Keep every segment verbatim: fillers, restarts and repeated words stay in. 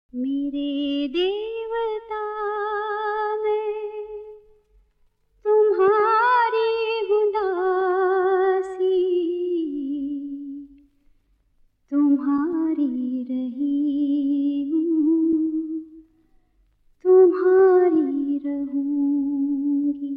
मेरे देवता मैं तुम्हारी हूँ दासी, तुम्हारी रही हूँ, तुम्हारी रहूँगी।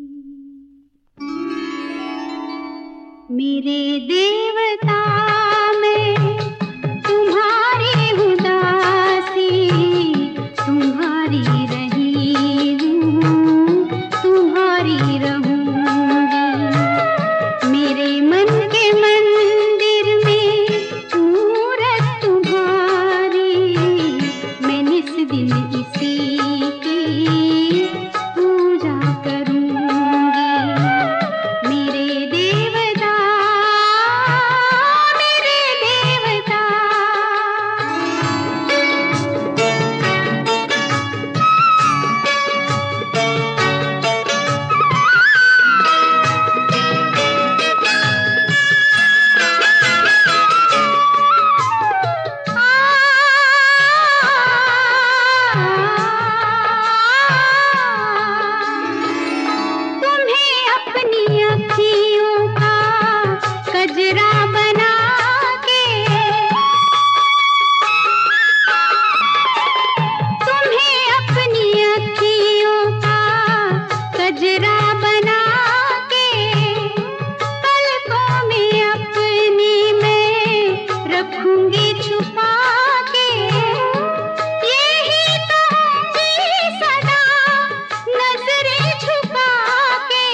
मेरे देवता मैं तुम्हारी हूँ दासी, तुम्हारी रही हूँ, तुम्हारी रहूँगी। मेरे मन के मंदिर में मूरत तुम्हारी, मैं निस दिन इसी की पूजा करूँगी। मेरे देवता मेरे देवता। तुम्हें अपनी अखियों का कजरा बना के, तुम्हें अपनी अखियों का कजरा बना के, पलकों में अपनी मैं रखूंगी छुपा के। यही तो होंगी सदा नजरें झुका के,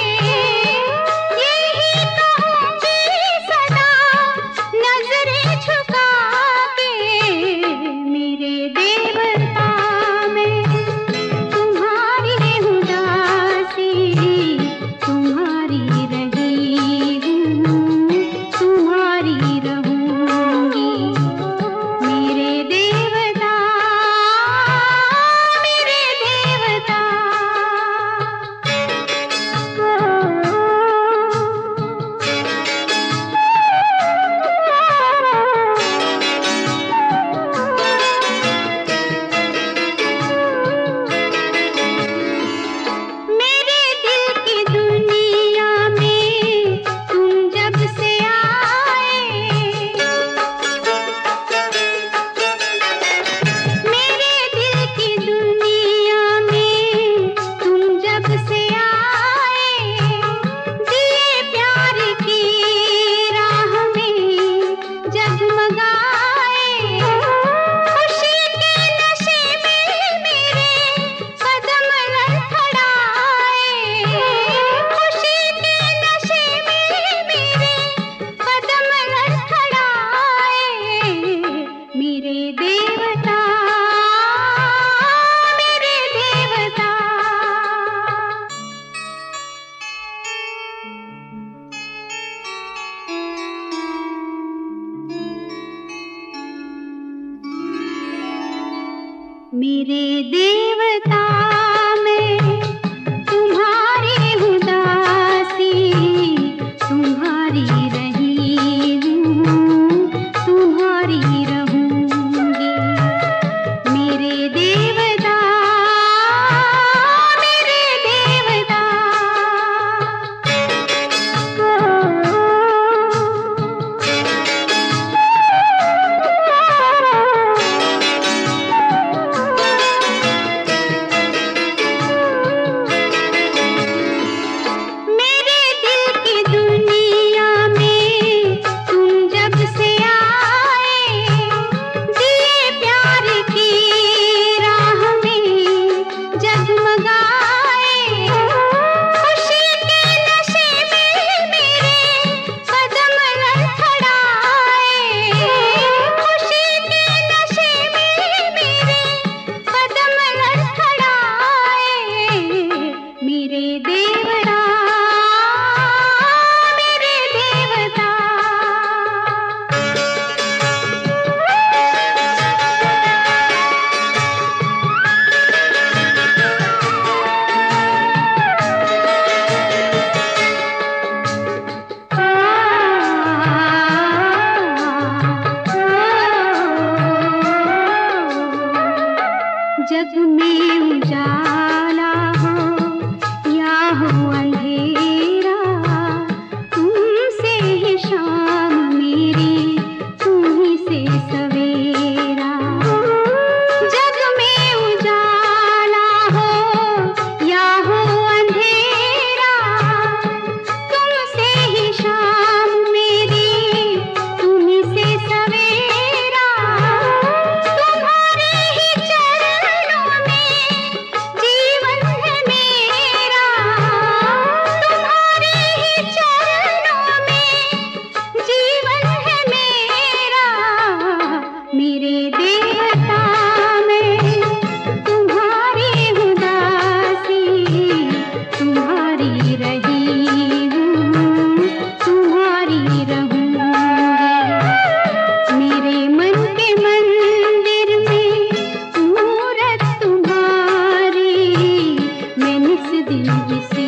यही तो होंगी सदा नजरें झुका के। मेरे देवता मैं तुम्हारी हूँ दासी, तुम्हारी रही हूँ, तुम्हारी रहूँगी। मेरे देवता मेरे देवता। मेरे दिल की दुनिया में तुम जब से आए, मेरे दिल की दुनिया में तुम जब से आए, दिए प्यार की राह में जगमगाए। खुशी के नशे में मेरे कदम लड़खड़ाए, खुशी के नशे में मेरे कदम लड़खड़ाए। मेरे देवता मेरे देवता। मेरे देवता मैं तुम्हारी हूँ दासी, तुम्हारी रही हूँ, तुम्हारी रहूँगी। मेरे देवता मेरे देवता। जग में उजाला हो या हो अंधेरा, तुमसे ही शाम मेरी, तुम्हीं से सवेरा। जग में उजाला हो या हो अंधेरा, तुमसे ही शाम मेरी, तुम्हीं से सवेरा। तुम्हारे ही चरणों में जीवन है मेरा, तुम्हारे ही चरणों में जीवन है मेरा। मेरे देवता मैं तुम्हारी हूँ दासी, तुम्हारी रही हूँ, तुम्हारी रहूँगी। मेरे मन के मंदिर में मूरत तुम्हारी, मैं निस दिन जिसे